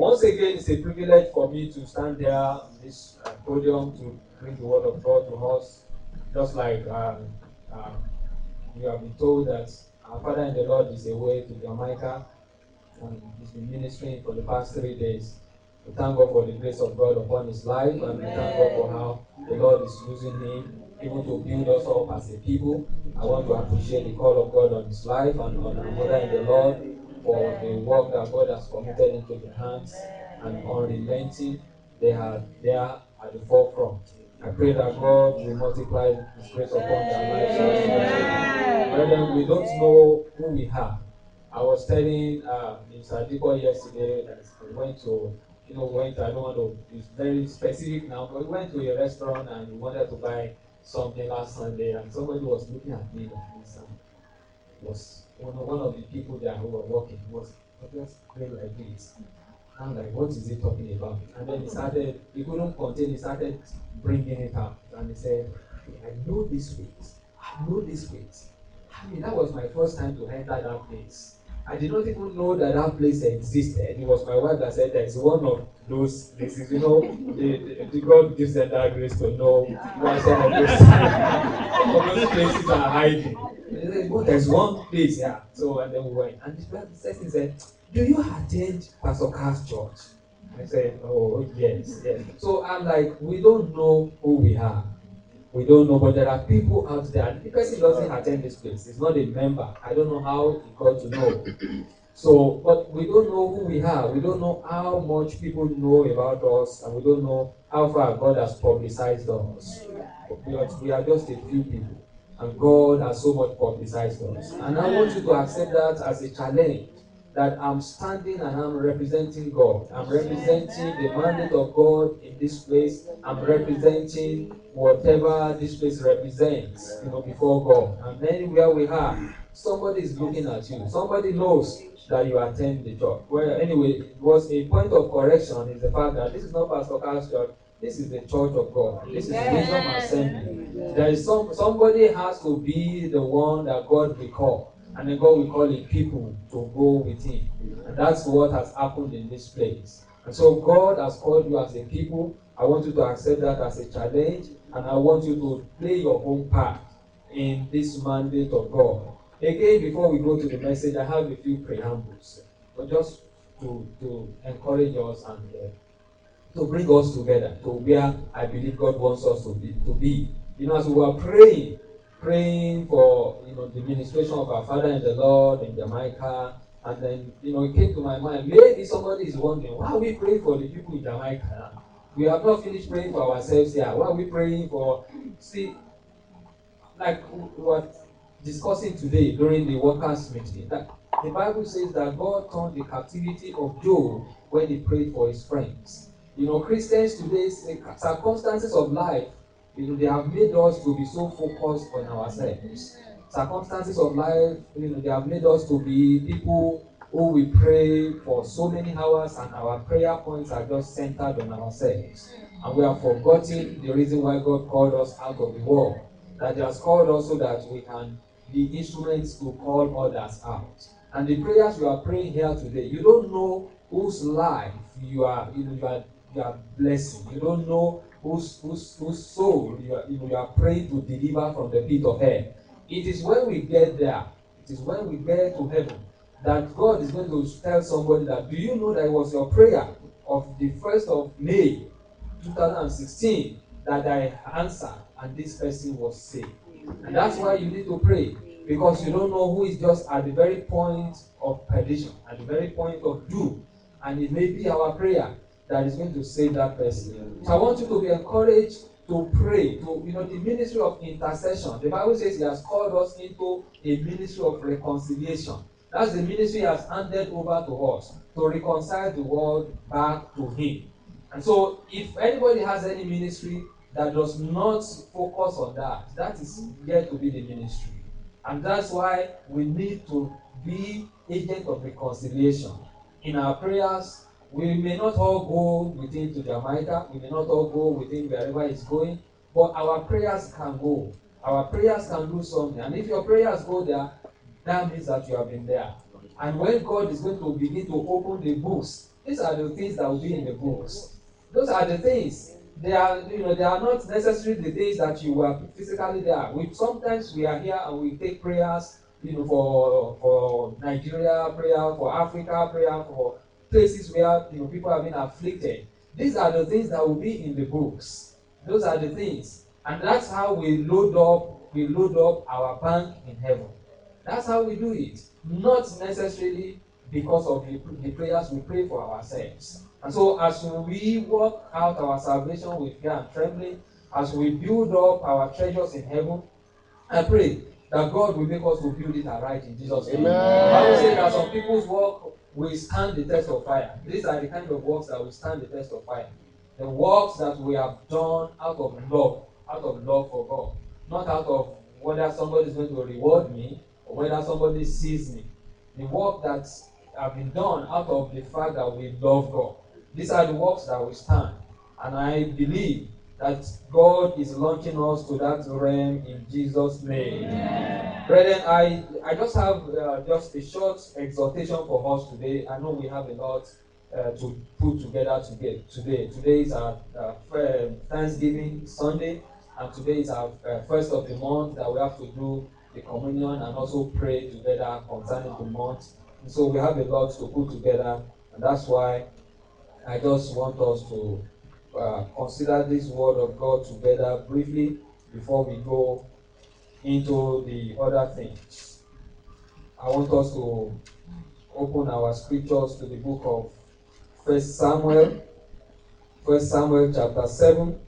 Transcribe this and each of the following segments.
once again, it's a privilege for me to stand there on this podium to bring the word of God to us. Just like you have been told that our Father in the Lord is away to Jamaica, and he's been ministering for the past 3 days. We thank God for the grace of God upon his life, and we thank God for how the Lord is using him even to build us up as a people. I want to appreciate the call of God on his life and on our Mother in the Lord for the work that God has committed into their hands, and unrelenting, they are there at the forefront. I pray that God will multiply his grace upon their lives. Brethren, we don't know who we have. I was telling Mr. Adibo yesterday that we went to, I don't want to be very specific now, but we went to a restaurant and we wanted to buy something last Sunday, and somebody was looking at me like this, and was one of the people there who were working was just going like this. I'm like, what is he talking about? And then he couldn't contain, he started bringing it up. And he said, I know this place. I know this place. I mean, that was my first time to enter that place. I did not even know that place existed. It was my wife that said there's one of those places, the God gives them that grace to know where some of those places are hiding. There's one place, yeah. So, and then we went. And the person said, do you attend Pastor Carl's church? I said, oh, yes. So I'm like, we don't know who we are. We don't know, but there are people out there. The person doesn't attend this place. He's not a member. I don't know how he got to know. So, but we don't know who we are. We don't know how much people know about us, and we don't know how far God has publicized us. We are just a few people, and God has so much publicized us. And I want you to accept that as a challenge. That I'm standing and I'm representing God. I'm representing the mandate of God in this place. I'm representing whatever this place represents, before God. And anywhere we are, somebody is looking at you. Somebody knows that you attend the church. Well, anyway, it was a point of correction is the fact that this is not Pastor Carl's church. This is the church of God. This is Wisdom Assembly. There is somebody has to be the one that God will call. And then God will call in people to go with him. And that's what has happened in this place. And so God has called you as a people. I want you to accept that as a challenge. And I want you to play your own part in this mandate of God. Again, before we go to the message, I have a few preambles. But just to encourage us and to bring us together to where I believe God wants us to be. As we were praying for the ministration of our Father in the Lord in Jamaica, and then it came to my mind, maybe somebody is wondering, why are we praying for the people in Jamaica now? We have not finished praying for ourselves here. Why are we praying for? See, like we were discussing today during the workers' meeting, that the Bible says that God turned the captivity of Job when he prayed for his friends. Christians today, circumstances of life, they have made us to be so focused on ourselves. Circumstances of life, they have made us to be people who we pray for so many hours, and our prayer points are just centered on ourselves. And we have forgotten the reason why God called us out of the world. That He has called us so that we can be instruments to call others out. And the prayers you are praying here today, you don't know whose life you are blessing. You don't know whose soul you are praying to deliver from the pit of hell. It is when we get there, it is when we get to heaven, that God is going to tell somebody that, do you know that it was your prayer of the 1st of May 2016 that I answered, and this person was saved. And that's why you need to pray, because you don't know who is just at the very point of perdition, at the very point of doom. And it may be our prayer that is going to save that person. So I want you to be encouraged to pray, the ministry of intercession. The Bible says He has called us into a ministry of reconciliation. That's the ministry He has handed over to us, to reconcile the world back to Him. And so if anybody has any ministry that does not focus on that, that is yet to be the ministry. And that's why we need to be agent of reconciliation. In our prayers, we may not all go with Him to Jamaica, we may not all go with Him wherever He's going, but our prayers can go. Our prayers can do something. And if your prayers go there, that means that you have been there. And when God is going to begin to open the books These are the things that will be in the books. Those are the things. They are not necessarily the days that you were physically there. Sometimes we are here and we take prayers, for Nigeria, prayer for Africa, prayer for places where people have been afflicted. These are the things that will be in the books. Those are the things, and that's how we load up our bank in heaven. That's how we do it. Not necessarily because of the prayers we pray for ourselves. And so as we work out our salvation with fear and trembling, as we build up our treasures in heaven, I pray that God will make us to build it aright in Jesus' name. The Bible says that some people's work will stand the test of fire. These are the kind of works that will stand the test of fire. The works that we have done out of love for God, not out of whether somebody is going to reward me or whether somebody sees me. The work that have been done out of the fact that we love God. These are the works that will stand. And I believe that God is launching us to that realm in Jesus' name. Yeah. Brethren, I just have just a short exhortation for us today. I know we have a lot to put together today. Today is our Thanksgiving Sunday, and today is our first of the month that we have to do the communion and also pray together concerning the month. And so we have a lot to put together, and that's why I just want us to consider this word of God together briefly before we go into the other things. I want us to open our scriptures to the book of 1 Samuel chapter 7.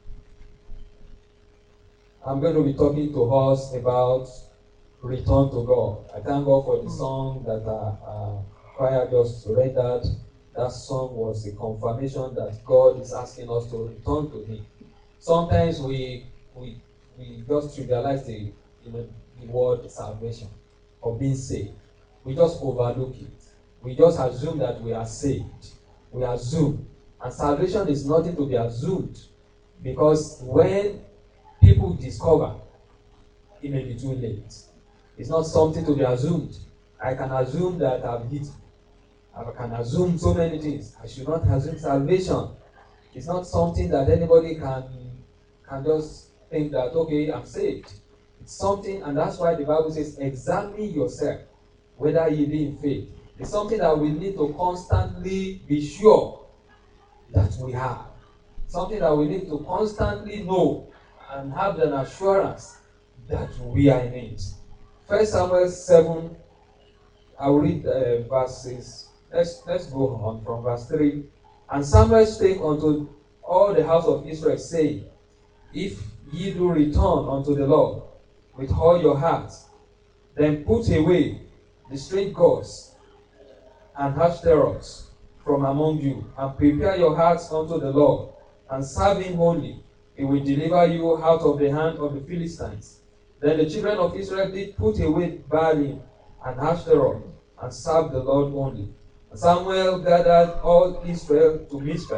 I'm going to be talking to us about return to God. I thank God for the song that choir just read that. That song was a confirmation that God is asking us to return to Him. Sometimes we just trivialize the word salvation or being saved. We just overlook it. We just assume that we are saved. We assume. And salvation is nothing to be assumed. Because when people discover, it may be too late. It's not something to be assumed. I can assume that I've hit. I can assume so many things. I should not assume salvation. It's not something that anybody can just think that, okay, I'm saved. It's something, and that's why the Bible says, examine yourself, whether ye be in faith. It's something that we need to constantly be sure that we have. Something that we need to constantly know and have an assurance that we are in it. 1 Samuel 7, I will read verses. Let's go on from verse 3. And Samuel spake unto all the house of Israel, saying, If ye do return unto the Lord with all your hearts, then put away the strange gods and Ashtaroths from among you, and prepare your hearts unto the Lord, and serve Him only. He will deliver you out of the hand of the Philistines. Then the children of Israel did put away Baalim and Ashtaroth, and served the Lord only. And Samuel gathered all Israel to Mizpah.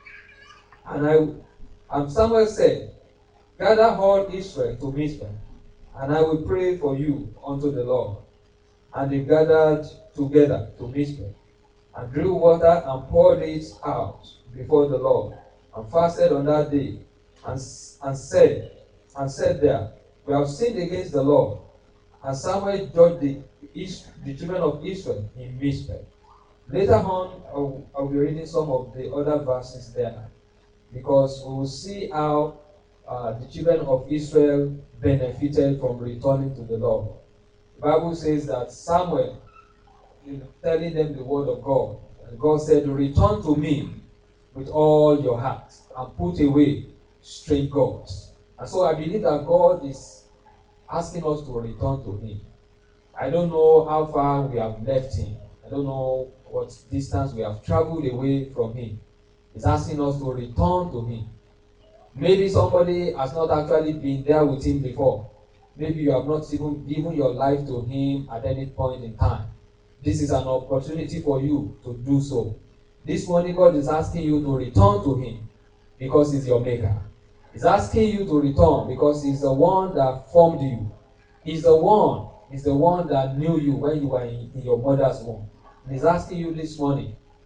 And Samuel said, Gather all Israel to Mizpah, and I will pray for you unto the Lord. And they gathered together to Mizpah, and drew water and poured it out before the Lord, and fasted on that day, and said there, We have sinned against the Lord. And Samuel judged the children of Israel in Mizpah. Later on, I'll be reading some of the other verses there, because we will see how the children of Israel benefited from returning to the Lord. The Bible says that Samuel, telling them the word of God, and God said, Return to me with all your heart and put away strange gods. And so I believe that God is asking us to return to Him. I don't know how far we have left Him. I don't know what distance we have traveled away from Him. He's asking us to return to Him. Maybe somebody has not actually been there with Him before. Maybe you have not even given your life to Him at any point in time. This is an opportunity for you to do so. This morning, God is asking you to return to Him because He's your Maker. He's asking you to return because He's the one that formed you. He's the one that knew you when you were in your mother's womb. And He's asking you this morning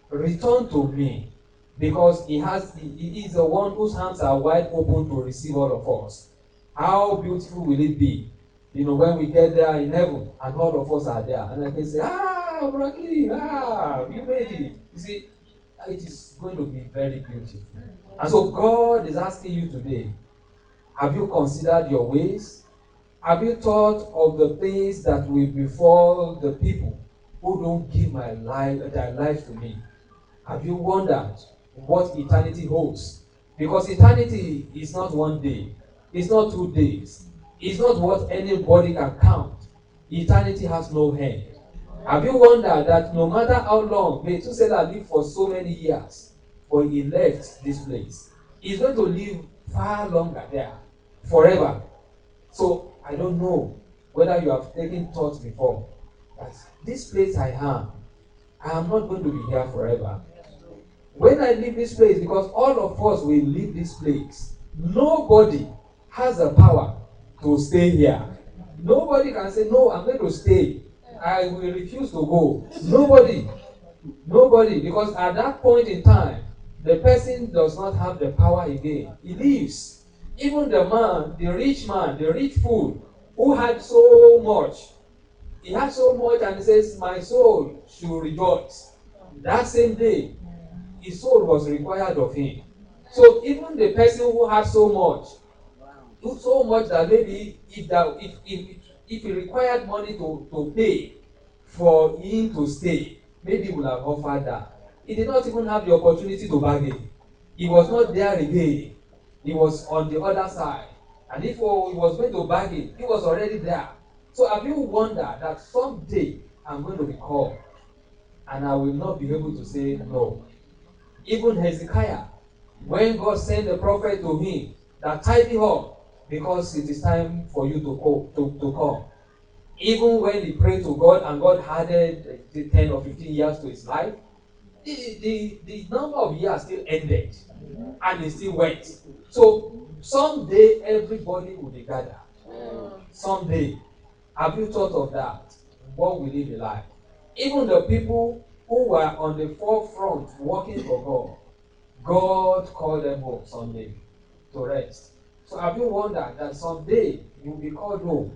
return to me, because he is the one whose hands are wide open to receive all of us. How beautiful will it be, when we get there in heaven and all of us are there, and I can say, Frankie, you made it. You see, it is going to be very beautiful. And so God is asking you today, have you considered your ways? Have you thought of the things that will befall the people who don't give their life to me? Have you wondered what eternity holds? Because eternity is not one day. It's not 2 days. It's not what anybody can count. Eternity has no end. Have you wondered that no matter how long, Methuselah lived for so many years, but he left this place, he's going to live far longer there, forever. So I don't know whether you have taken thought before that this place I am not going to be here forever. When I leave this place, because all of us will leave this place, nobody has the power to stay here. Nobody can say, no, I'm going to stay. I will refuse to go. Nobody, because at that point in time, the person does not have the power again. He leaves. Even the rich man, the rich fool, who had so much, he had so much, and he says, my soul should rejoice. That same day, his soul was required of him. So even the person who had so much that maybe if he required money to pay for him to stay, maybe he would have offered that. He did not even have the opportunity to bargain. He was not there again. He was on the other side. And if he was going to bargain, he was already there. So have you wondered that someday I'm going to be called and I will not be able to say no? Even Hezekiah, when God sent the prophet to him, that tidy up, because it is time for you to come. Even when he prayed to God and God added 10 or 15 years to his life, the number of years still ended and he still went. So someday everybody will be gathered. Someday. Have you thought of that? What will it be like? Even the people who were on the forefront working for God called them home someday to rest. So have you wondered that someday you will be called home?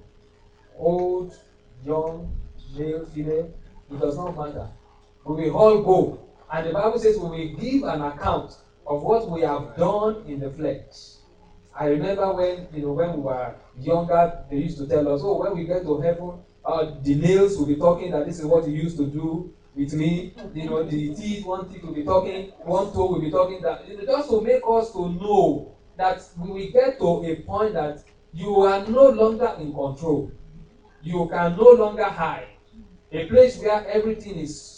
Old, young, male, female, it does not matter. We will all go. And the Bible says we will give an account of what we have done in the flesh. I remember when we were younger, they used to tell us, when we get to heaven, the nails will be talking that this is what you used to do with me. The teeth, one teeth will be talking, one toe will be talking, that just to make us to know that we will get to a point that you are no longer in control. You can no longer hide. A place where everything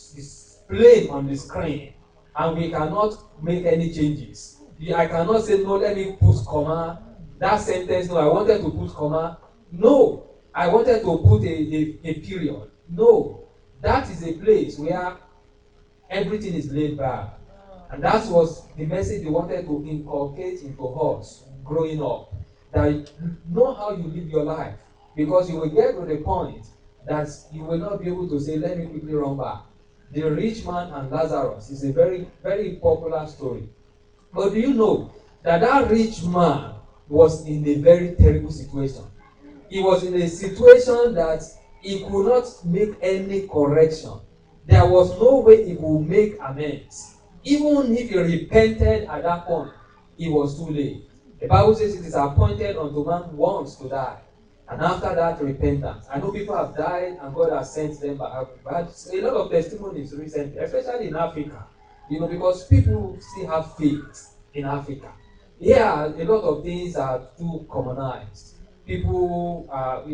is plain on the screen and we cannot make any changes. I cannot say, no, let me put comma. That sentence, no, I wanted to put comma. No, I wanted to put a period. No, that is a place where everything is laid bare. And that was the message they wanted to inculcate into us growing up. That know how you live your life. Because you will get to the point that you will not be able to say, let me quickly run back. The rich man and Lazarus is a very, very popular story. But do you know that rich man was in a very terrible situation? He was in a situation that he could not make any correction. There was no way he could make amends. Even if he repented at that point, it was too late. The Bible says it is appointed unto man once to die. And after that, repentance. I know people have died and God has sent them back. But a lot of testimonies recently, especially in Africa, because people still have faith in Africa. Yeah, a lot of things are too commonized. People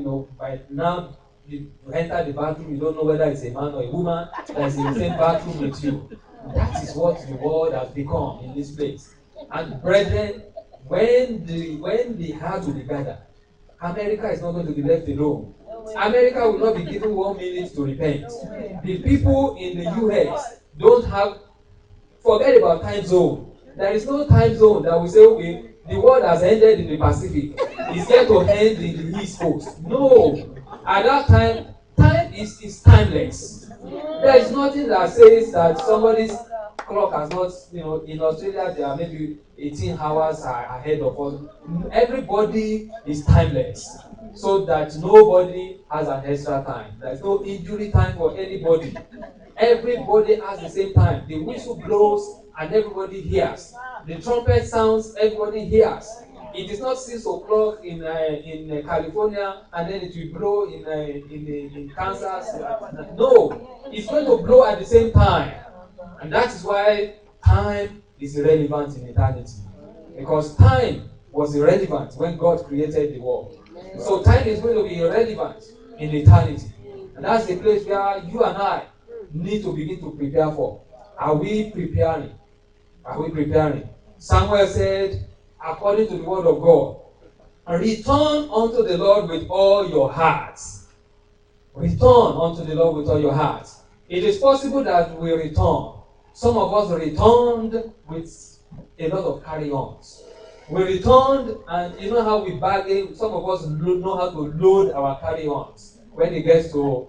by now, you enter the bathroom, you don't know whether it's a man or a woman that's in the same bathroom with you. That is what the world has become in this place. And brethren, when the heart will be gathered, America is not going to be left alone. America will not be given 1 minute to repent. The people in the US don't have, forget about time zone. There is no time zone that will say, okay, the world has ended in the Pacific. It's yet to end in the East Coast. No. At that time is timeless. There is nothing that says that somebody's clock has not, in Australia they are maybe 18 hours ahead of us. Everybody is timeless, so that nobody has an extra time. There's no injury time for anybody. Everybody has the same time. The whistle blows and everybody hears. The trumpet sounds, everybody hears. It is not 6 o'clock in California and then it will blow in Kansas. No, it's going to blow at the same time. And that is why time is irrelevant in eternity. Because time was irrelevant when God created the world. So time is going to be irrelevant in eternity. And that's the place where you and I need to begin to prepare for. Are we preparing? Are we preparing? Samuel said, according to the word of God, return unto the Lord with all your hearts. Return unto the Lord with all your hearts. It is possible that we return. Some of us returned with a lot of carry-ons. We returned, and you know how we bargain. Some of us know how to load our carry-ons when we get to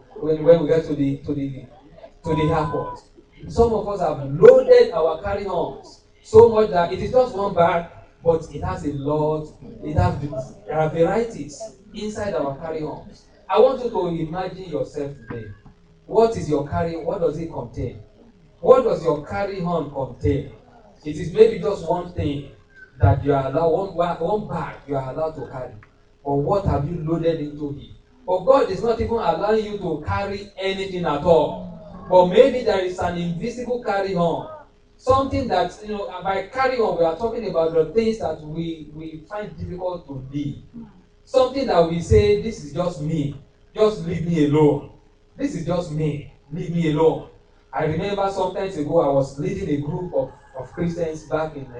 the airport. Some of us have loaded our carry-ons so much that it is just one bag, but it has a lot. There are varieties inside our carry-ons. I want you to imagine yourself today. What is your carry? What does it contain? What does your carry-on contain? It is maybe just one thing that you are allowed, one bag you are allowed to carry. But what have you loaded into it? But God is not even allowing you to carry anything at all. But maybe there is an invisible carry-on. Something that, by carry-on, we are talking about the things that we find difficult to leave. Something that we say, this is just me. Just leave me alone. This is just me. Leave me alone. I remember some time ago, I was leading a group of Christians back in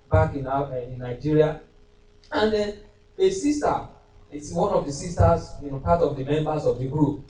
Nigeria. And then a sister, it's one of the sisters, part of the members of the group.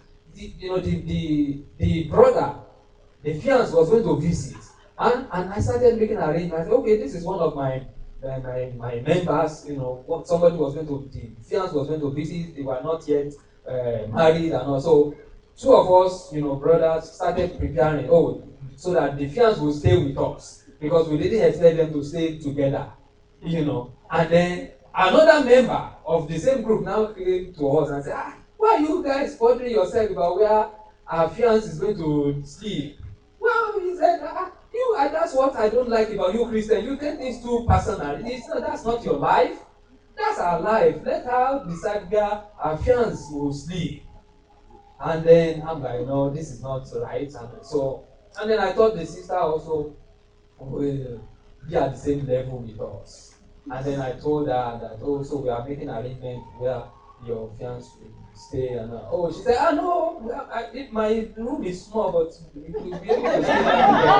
The brother, the fiance was going to visit. And I started making arrangements. I said, okay, this is one of my members, somebody was going to, the fiance was going to visit. They were not yet married and all. So 2 of us, brothers, started preparing, so that the fiance will stay with us. Because we didn't expect them to stay together, And then another member of the same group now came to us and said, why are you guys bothering yourself about where our fiance is going to sleep? Well, he said, that's what I don't like about you Christians. You take things too personal. That's not your life. That's our life. Let her decide where our fiance will sleep. And then I'm like, no, this is not right. And then I thought the sister also will be at the same level with us. And then I told her that, so we are making arrangements where your fiance will stay. And she said, no, my room is small, but we will be able to stay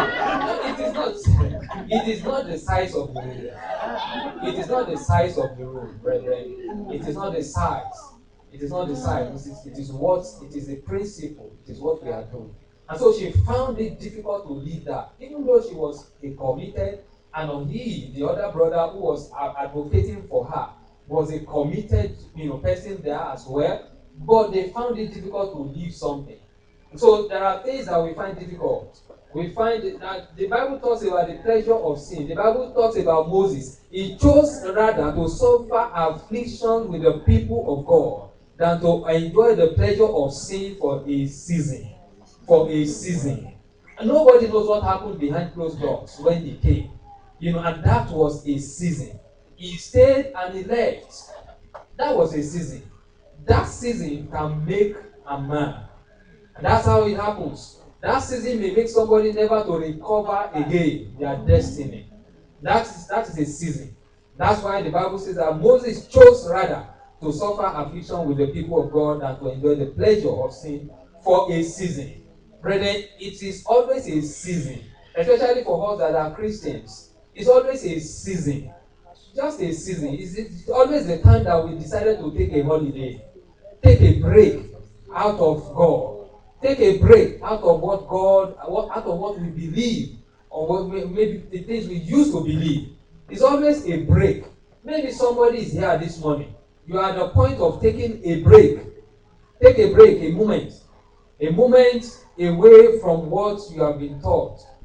there. It is not the size of the room. It is not the size of the room, brethren. It is not the size. It is not the size. It is a principle. It is what we are doing. And so she found it difficult to leave that, even though she was committed, and the other brother who was advocating for her, was a committed, person there as well. But they found it difficult to leave something. So there are things that we find difficult. We find that the Bible talks about the pleasure of sin. The Bible talks about Moses. He chose rather to suffer affliction with the people of God than to enjoy the pleasure of sin for a season. For a season. And nobody knows what happened behind closed doors when he came. And that was a season. He stayed and he left. That was a season. That season can make a man. And that's how it happens. That season may make somebody never to recover again their destiny. That is a season. That's why the Bible says that Moses chose rather to suffer affliction with the people of God than to enjoy the pleasure of sin for a season. Brethren, it is always a season, especially for us that are Christians. It's always a season. Just a season. It's always the time that we decided to take a holiday. Take a break out of God. Take a break out of out of what we believe, or maybe the things we used to believe. It's always a break. Maybe somebody is here this morning. You are at the point of taking a break. Take a break, a moment away from what you have been taught.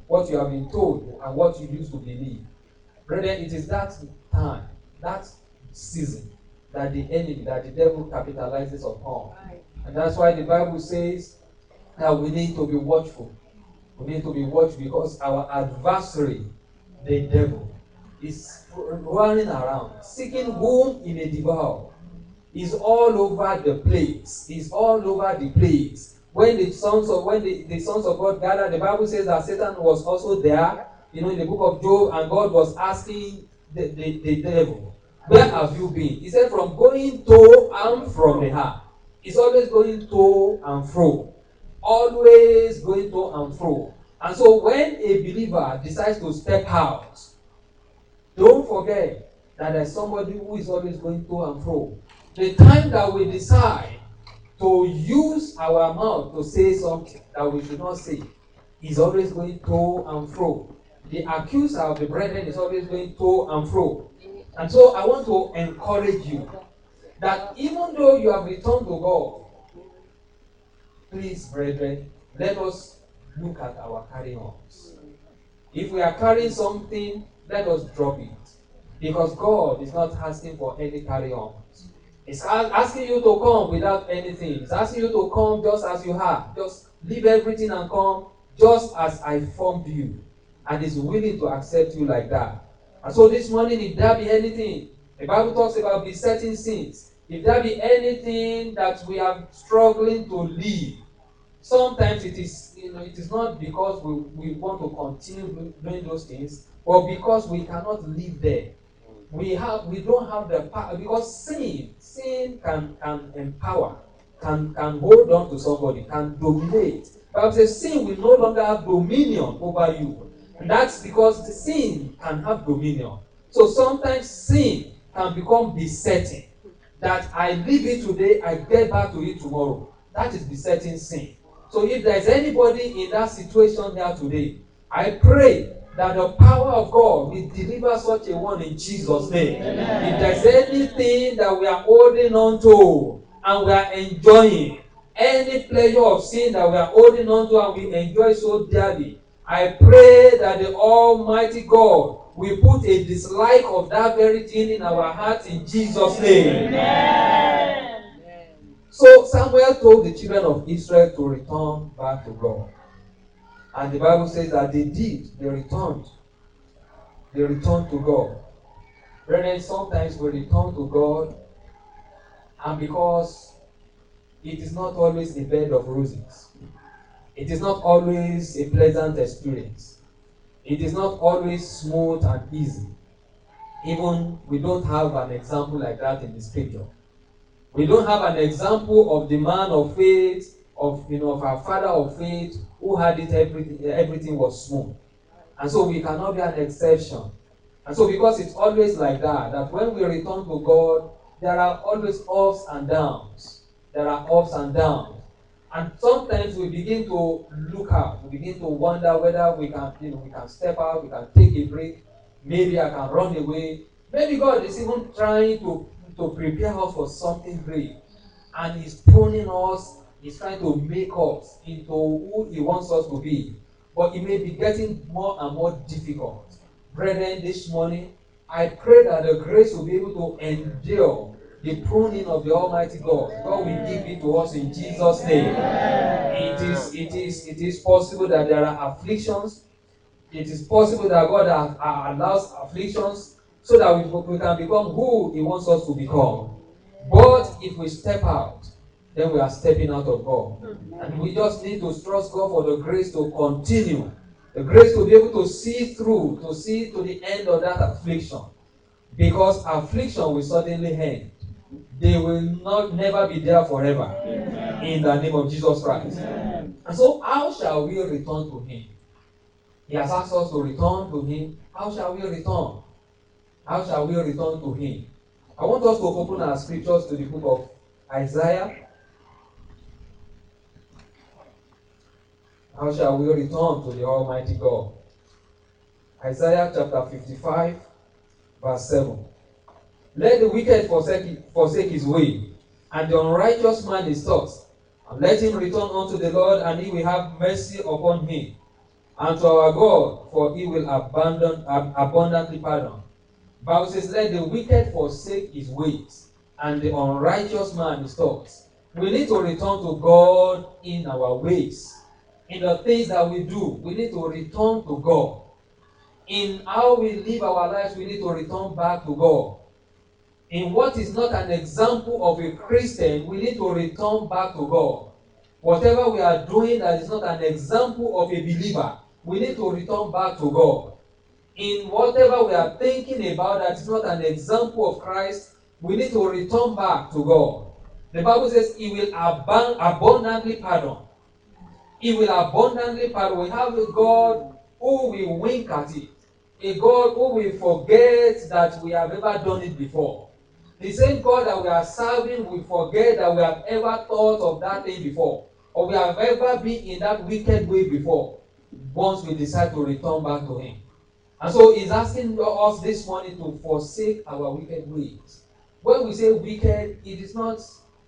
what you have been told and what you used to believe. Brethren, it is that time, that season, that the enemy, that the devil capitalizes upon. And that's why the Bible says that we need to be watchful. We need to be watchful because our adversary, the devil, is running around, seeking whom he may devour. He's all over the place. He's all over the place. When the sons of God gathered, the Bible says that Satan was also there, in the book of Job, and God was asking the devil, where have you been? He said, from going to and from the heart. He's always going to and fro. Always going to and fro. And so when a believer decides to step out, don't forget that there's somebody who is always going to and fro. The time that we decide to use our mouth to say something that we should not say is always going to and fro. The accuser of the brethren is always going to and fro. And so I want to encourage you that even though you have returned to God, please, brethren, let us look at our carry-ons. If we are carrying something, let us drop it. Because God is not asking for any carry-ons. He's asking you to come without anything. He's asking you to come just as you are. Just leave everything and come just as I formed you. And He's willing to accept you like that. And so this morning, if there be anything, the Bible talks about besetting sins. If there be anything that we are struggling to leave, sometimes it is not because we want to continue doing those things, but because we cannot live there. We don't have the power, because sin can empower, can hold on to somebody, can dominate. But says sin will no longer have dominion over you. And that's because the sin can have dominion. So sometimes sin can become besetting. That I leave it today, I get back to it tomorrow. That is besetting sin. So if there is anybody in that situation here today, I pray that the power of God will deliver such a one in Jesus' name. Amen. If there's anything that we are holding on to and we are enjoying, any pleasure of sin that we are holding on to and we enjoy so dearly, I pray that the Almighty God will put a dislike of that very thing in our hearts in Jesus' name. Amen. So Samuel told the children of Israel to return back to God. And the Bible says that they did. They returned. They returned to God. Brethren, sometimes we return to God, and because it is not always a bed of roses. It is not always a pleasant experience. It is not always smooth and easy. Even we don't have an example like that in the scripture. We don't have an example of the man of faith, of our father of faith, who had it everything was smooth. And so we cannot be an exception. And so because it's always like that when we return to God, there are always ups and downs. There are ups and downs. And sometimes we begin to look out. We begin to wonder whether we can step out, we can take a break. Maybe I can run away. Maybe God is even trying to prepare us for something great. And He's pruning us. He's trying to make us into who He wants us to be. But it may be getting more and more difficult. Brethren, this morning, I pray that the grace will be able to endure the pruning of the Almighty God. God will give it to us in Jesus' name. It is possible that there are afflictions. It is possible that God allows afflictions so that we can become who He wants us to become. But if we step out, then we are stepping out of God. And we just need to trust God for the grace to continue. The grace to be able to see through, to see to the end of that affliction. Because affliction will suddenly end. They will never be there forever. Amen. In the name of Jesus Christ. Amen. And so how shall we return to Him? He has asked us to return to Him. How shall we return? How shall we return to Him? I want us to open our scriptures to the book of Isaiah. How shall we return to the Almighty God? Isaiah chapter 55, verse 7. Let the wicked forsake his way, and the unrighteous man his thoughts, and let him return unto the Lord, and He will have mercy upon him, and to our God, for he will abundantly pardon. Bible says, let the wicked forsake his ways, and the unrighteous man his thoughts. We need to return to God in our ways. In the things that we do, we need to return to God. In how we live our lives, we need to return back to God. In what is not an example of a Christian, we need to return back to God. Whatever we are doing that is not an example of a believer, we need to return back to God. In whatever we are thinking about that is not an example of Christ, we need to return back to God. The Bible says he will abundantly pardon. He will abundantly pardon. We have a God who will wink at it. A God who will forget that we have ever done it before. The same God that we are serving will forget that we have ever thought of that thing before, or we have ever been in that wicked way before, once we decide to return back to Him. And so He's asking us this morning to forsake our wicked ways. When we say wicked, it is not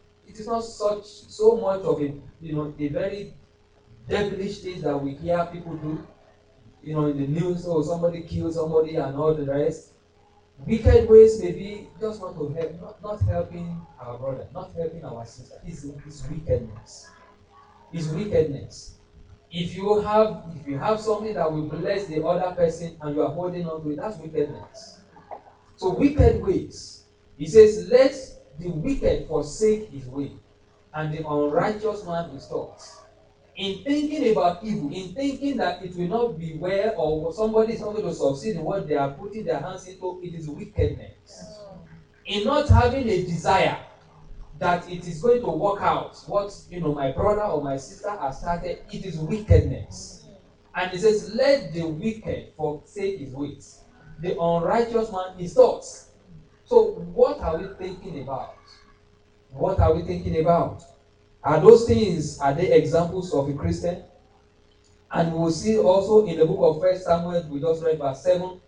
so much of a very devilish things that we hear people do. In the news, somebody killed somebody and all the rest. Wicked ways may be just want to help, not helping our brother, not helping our sister. It's wickedness. It's wickedness. If you have something that will bless the other person and you are holding on to it, that's wickedness. So wicked ways. He says, let the wicked forsake his way, and the unrighteous man his thoughts. In thinking about evil, in thinking that it will not be well, or somebody is not going to succeed in what they are putting their hands into, it is wickedness. In not having a desire that it is going to work out what my brother or my sister has started, it is wickedness. And it says, let the wicked forsake his ways, the unrighteous man his thoughts. So what are we thinking about? What are we thinking about? Are those things, are they examples of a Christian? And we'll see also in the book of 1 Samuel, we just read verse 7.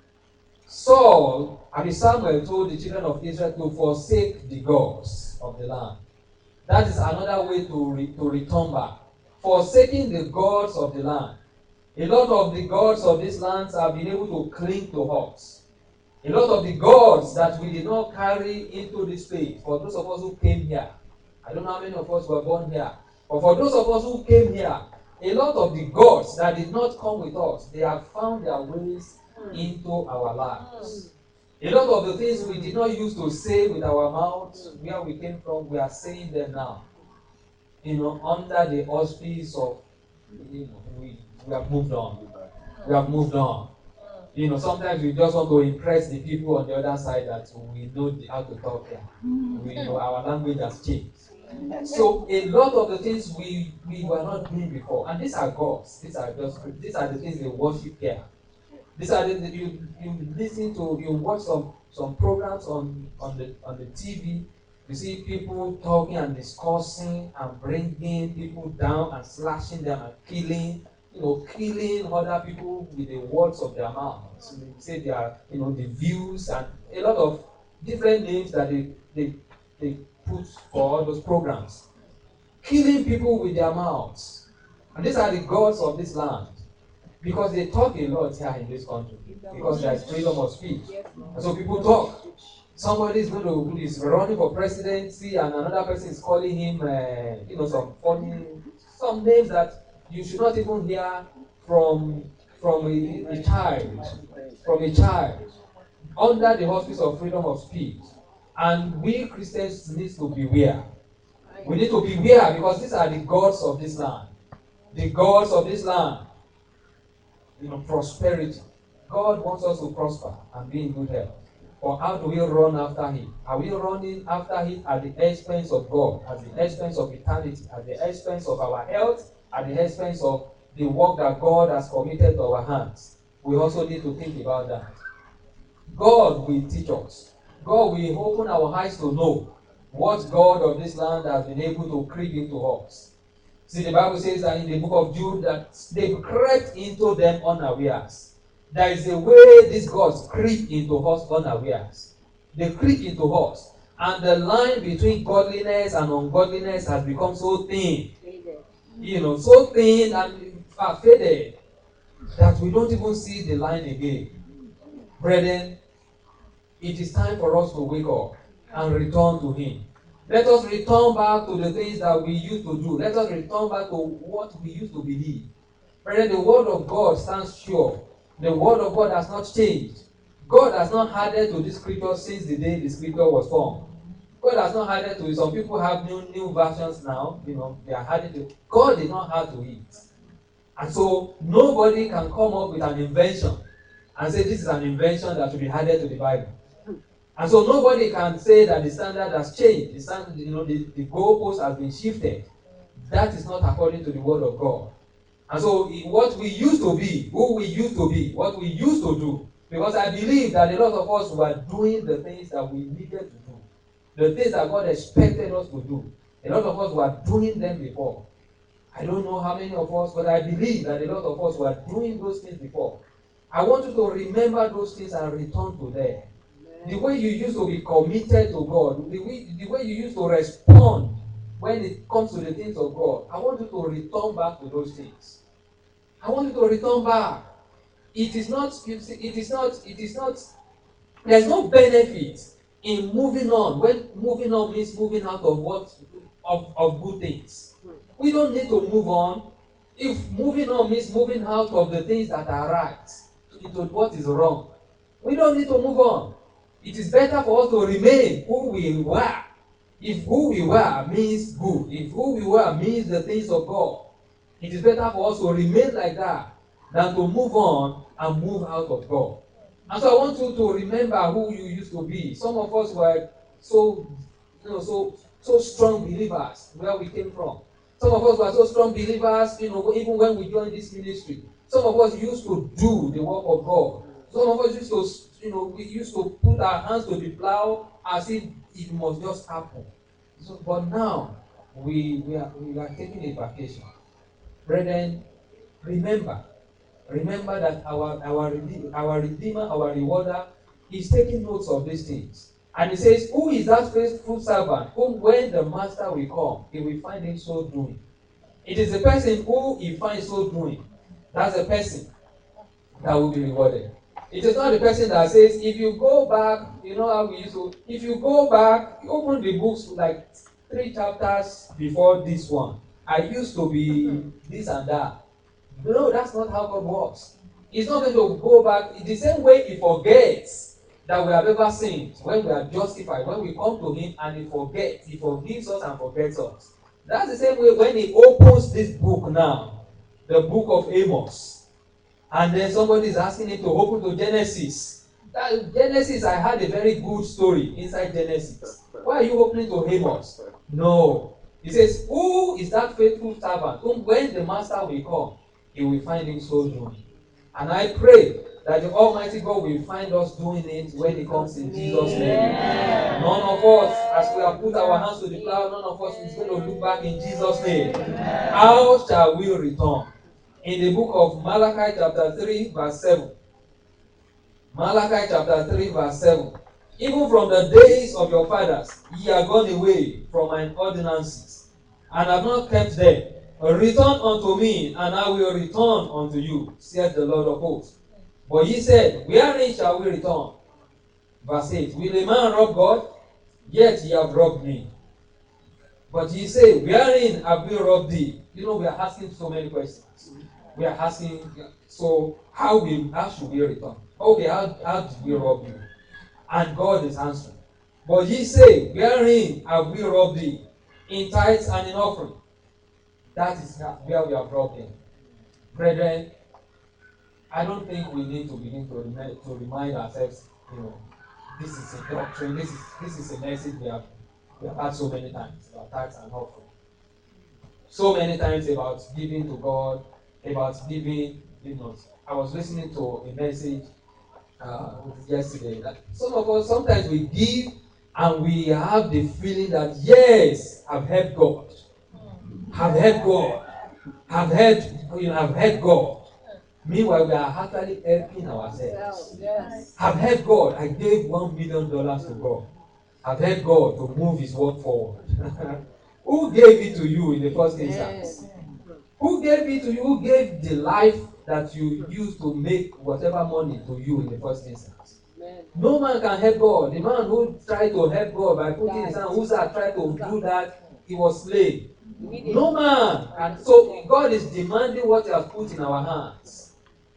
Samuel told the children of Israel to forsake the gods of the land. That is another way to return back. Forsaking the gods of the land. A lot of the gods of these lands have been able to cling to us. A lot of the gods that we did not carry into this place, for those of us who came here. I don't know how many of us were born here. But for those of us who came here, a lot of the gods that did not come with us, they have found their ways into our lives. A lot of the things we did not used to say with our mouths, where we came from, we are saying them now. Under the auspice of, we have moved on. We have moved on. Sometimes we just want to impress the people on the other side that we know how to talk here. We know our language has changed. So a lot of the things we were not doing before, and these are gods. These are the things they worship here. These are you listen to, you watch some programs on the TV. You see people talking and discussing and bringing people down and slashing them and killing other people with the words of their mouths. They say they are, the views and a lot of different names that they put for all those programs. Killing people with their mouths. And these are the gods of this land. Because they talk a lot here in this country. Because there is freedom of speech. And so people talk. Somebody is running for presidency and another person is calling him, some names that you should not even hear from a child. From a child. Under the auspice of freedom of speech. And we Christians need to beware. We need to beware because these are the gods of this land. The gods of this land. Prosperity. God wants us to prosper and be in good health. But how do we run after Him? Are we running after Him at the expense of God, at the expense of eternity, at the expense of our health, at the expense of the work that God has committed to our hands? We also need to think about that. God will teach us. God will open our eyes to know what God of this land has been able to creep into us. See, the Bible says that in the book of Jude that they crept into them unawares. There is a way these gods creep into us unawares. They creep into us. And the line between godliness and ungodliness has become so thin. So thin and faded. that we don't even see the line again. Brethren, it is time for us to wake up and return to Him. Let us return back to the things that we used to do. Let us return back to what we used to believe. Brethren, the word of God stands sure. The word of God has not changed. God has not added to this scripture since the day the scripture was formed. God has not added to it. Some people have new versions now. They are adding to it. God did not add to it. And so nobody can come up with an invention and say this is an invention that should be added to the Bible. And so nobody can say that the standard has changed. The standard, the goalpost has been shifted. That is not according to the word of God. And so what we used to be, who we used to be, what we used to do, because I believe that a lot of us were doing the things that we needed to do, the things that God expected us to do. A lot of us were doing them before. I don't know how many of us, but I believe that a lot of us were doing those things before. I want you to remember those things and return to them. The way you used to be committed to God, the way you used to respond when it comes to the things of God, I want you to return back to those things. I want you to return back. It is not, there's no benefit in moving on. When moving on means moving out of good things. We don't need to move on. If moving on means moving out of the things that are right into what is wrong, we don't need to move on. It is better for us to remain who we were. If who we were means good, if who we were means the things of God, it is better for us to remain like that than to move on and move out of God. And so I want you to remember who you used to be. Some of us were so strong believers where we came from. Some of us were so strong believers, even when we joined this ministry. Some of us used to do the work of God. Some of us we used to put our hands to the plow as if it must just happen. But now we are taking a vacation. Brethren, remember that our Redeemer, our Rewarder, is taking notes of these things. And he says, who is that faithful servant whom when the master will come, he will find him so doing? It is the person who he finds so doing. That's the person that will be rewarded. It is not the person that says, if you go back, how we used to, if you go back, you open the books like 3 chapters before this one. I used to be this and that. No, that's not how God works. He's not going to go back. In the same way he forgets that we have ever sinned, when we are justified, when we come to him and he forgives us and forgets us. That's the same way when he opens this book now, the book of Amos, and then somebody is asking him to open to Genesis. Genesis, I had a very good story inside Genesis. Why are you opening to Amos? No. He says, who is that faithful servant whom when the master will come, he will find him so doing? And I pray that the Almighty God will find us doing it when he comes in Jesus' name. None of us, as we have put our hands to the plow, none of us is going to look back in Jesus' name. How shall we return? In the book of Malachi chapter 3 verse 7. Malachi chapter 3 verse 7. Even from the days of your fathers, ye are gone away from mine ordinances, and have not kept them. Return unto me, and I will return unto you, saith the Lord of hosts. But ye said, wherein shall we return? Verse 8. Will a man rob God? Yet ye have robbed me. But ye say, wherein have we robbed thee? We are asking so many questions. We are asking, so how should we return? Okay, how did we rob you? And God is answering. But ye say, wherein have we robbed thee? In tithes and in offering. That is where we have robbed him. Brethren, I don't think we need to begin to remind ourselves, this is a doctrine, this is a message we have had so many times about tithes and offering. So many times about giving to God, about giving, I was listening to a message yesterday that some of us, sometimes we give and we have the feeling that, yes, I've helped God. I've helped God. I've helped God. Meanwhile, we are actually helping ourselves. Yes. I've helped God. I gave $1 million to God. I've helped God to move his work forward. Who gave it to you in the first instance? Who gave it to you? Who gave the life that you use to make whatever money to you in the first instance. No man can help God. The man who tried to help God by putting his hand, who tried to do that, he was slave. No man. And so God is demanding what he has put in our hands.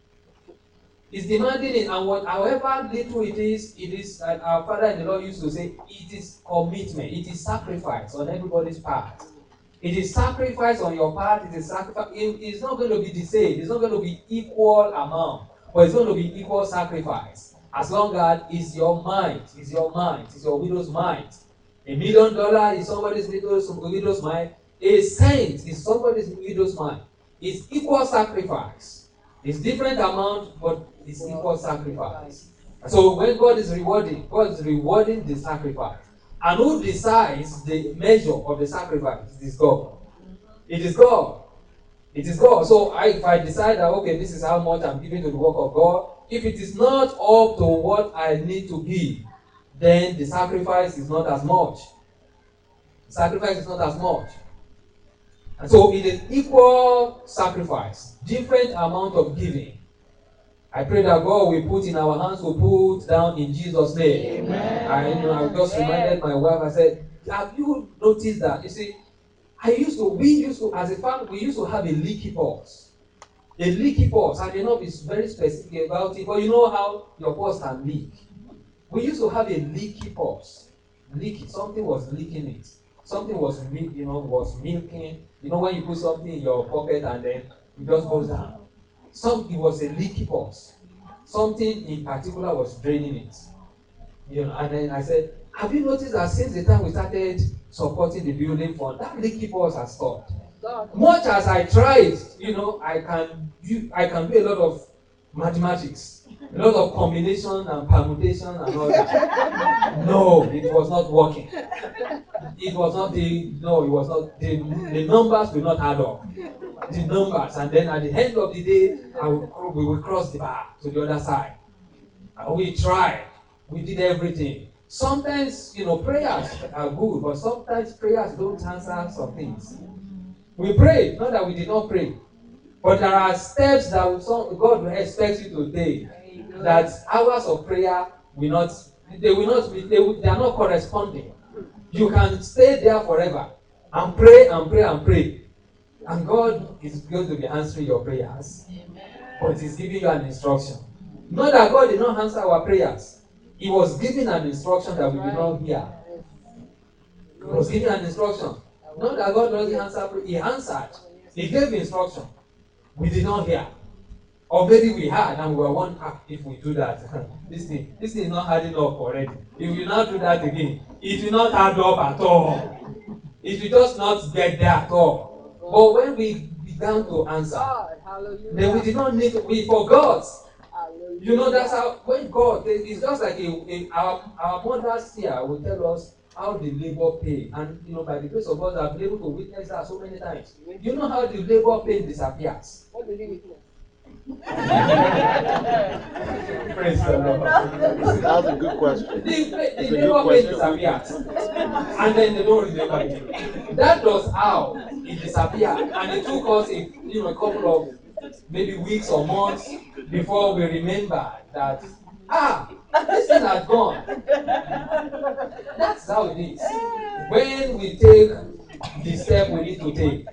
He's demanding it, and however little it is, like our father in the Lord used to say, it is commitment, it is sacrifice on everybody's part. It is sacrifice on your part, it is sacrifice. It's not going to be the same, it's not going to be equal amount, but it's going to be equal sacrifice. As long as it's your might, it's your widow's might. $1 million is somebody's widow's might. A cent is somebody's widow's might. It's equal sacrifice. It's different amount, but it's equal sacrifice. So when God is rewarding the sacrifice. And who decides the measure of the sacrifice? It is God. It is God. It is God. So if I decide that, okay, this is how much I'm giving to the work of God, if it is not up to what I need to give, then the sacrifice is not as much. The sacrifice is not as much. And so it is equal sacrifice, different amount of giving. I pray that God will put in our hands, will put down in Jesus' name. Amen. I just reminded my wife, I said, have you noticed that? You see, we used to, as a family, we used to have a leaky pulse. A leaky pulse. I may not be very specific about it, but you know how your pulse can leak. We used to have a leaky pulse. Leaky. Something was leaking it. Something was milking. You know when you put something in your pocket and then it just goes down. It was a leaky pulse. Something in particular was draining it. And then I said, have you noticed that since the time we started supporting the building fund, that leaky pulse has stopped? Much as I tried, I can do a lot of mathematics, a lot of combination and permutation and all that. No, it was not working. It was not the numbers will not add up. The numbers, and then at the end of the day, we will cross the bar to the other side. And we tried. We did everything. Sometimes, prayers are good, but sometimes prayers don't answer some things. We prayed, not that we did not pray, but there are steps that God will expect you to take. That hours of prayer they are not corresponding. You can stay there forever and pray and pray and pray. And God is going to be answering your prayers. But He's giving you an instruction. Not that God did not answer our prayers. He was giving an instruction that we did not hear. He was giving an instruction. Not that God doesn't answer prayer. He answered. He gave instruction. We did not hear. Or maybe we had and we were wondering, if we do that, this thing is not adding up already. If we not do that again, it will not add up at all. It will just not get there at all. But when we began to answer, then we did not need to, we forgot. That's how, when God, it's just like our mothers here will tell us how the labor pain, and by the grace of God, I've been able to witness that so many times. You know how the labor pain disappears? What do you witness? Praise the Lord. That's a good question. The labor pain disappears, and then they don't remember it. That was how it disappeared, and it took us a couple of maybe weeks or months before we remember that this thing has gone. That's how it is. When we take the step we need to take,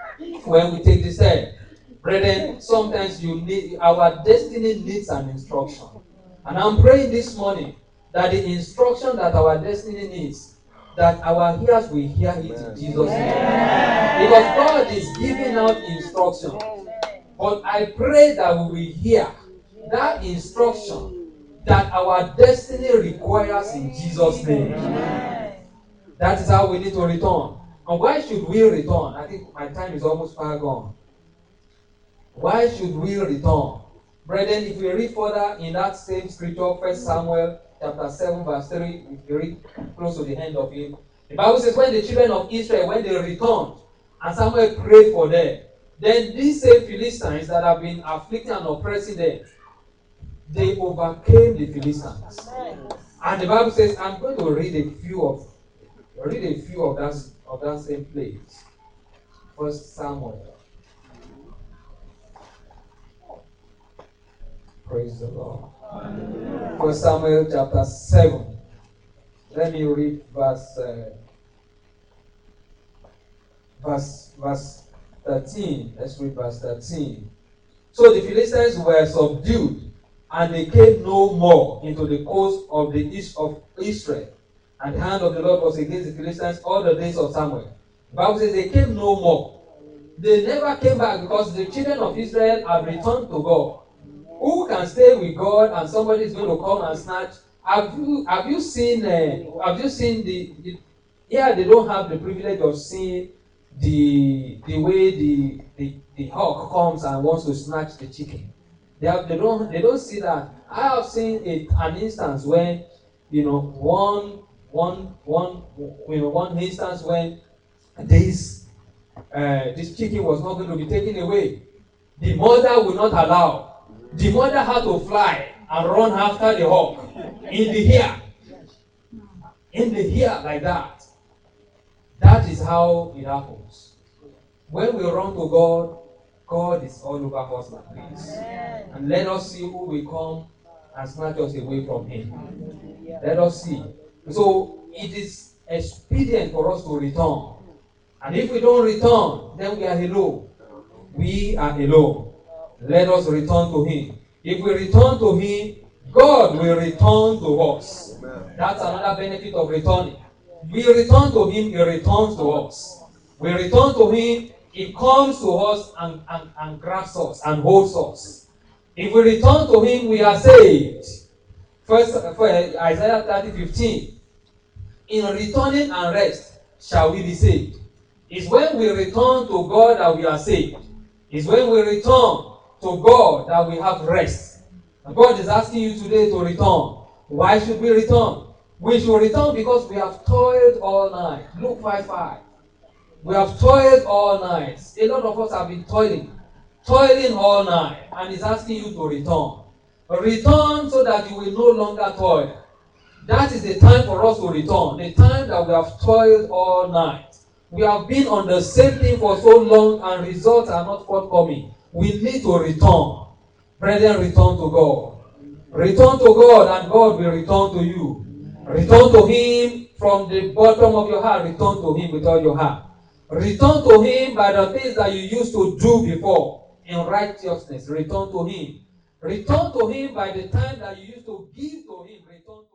brethren, sometimes our destiny needs an instruction. And I'm praying this morning that the instruction that our destiny needs, that our ears will hear it in Jesus' name. Because God is giving out instruction. But I pray that we will hear that instruction that our destiny requires in Jesus' name. That is how we need to return. And why should we return? I think my time is almost far gone. Why should we return? Brethren, if we read further in that same scripture, 1 Samuel chapter 7, verse 3, if you read close to the end of it, the Bible says, when the children of Israel, when they returned, and Samuel prayed for them, then these same Philistines that have been afflicting and oppressing them, they overcame the Philistines. And the Bible says, I'm going to read a few of that same place. 1 Samuel. Praise the Lord. 1 Samuel chapter 7. Let me read verse 13. Let's read verse 13. So the Philistines were subdued, and they came no more into the coast of the east of Israel. And the hand of the Lord was against the Philistines all the days of Samuel. The Bible says they came no more. They never came back because the children of Israel have returned to God. Who can stay with God and somebody is going to come and snatch? Have you seen the here they don't have the privilege of seeing the way the hawk comes and wants to snatch the chicken. They don't see that. I have seen an instance when one instance when this chicken was not going to be taken away. The mother will not allow. The mother had to fly and run after the hawk in the air like that. That is how it happens. When we run to God, God is all over us like this. And let us see who will come and snatch us away from Him. Let us see. So it is expedient for us to return. And if we don't return, then we are alone. We are alone. Let us return to Him. If we return to Him, God will return to us. That's another benefit of returning. We return to Him, He returns to us. We return to Him, He comes to us and grabs us and holds us. If we return to Him, we are saved. First Isaiah 30:15. In returning and rest shall we be saved. It's when we return to God that we are saved. It's when we return to God that we have rest. And God is asking you today to return. Why should we return? We should return because we have toiled all night. Luke 5:5. We have toiled all night. A lot of us have been toiling all night, and He's asking you to return. Return so that you will no longer toil. That is the time for us to return. The time that we have toiled all night. We have been on the same thing for so long and results are not forthcoming. We need to return. Brethren, return to God. Return to God and God will return to you. Return to Him from the bottom of your heart. Return to Him with all your heart. Return to Him by the things that you used to do before in righteousness. Return to Him. Return to Him by the time that you used to give to Him. Return to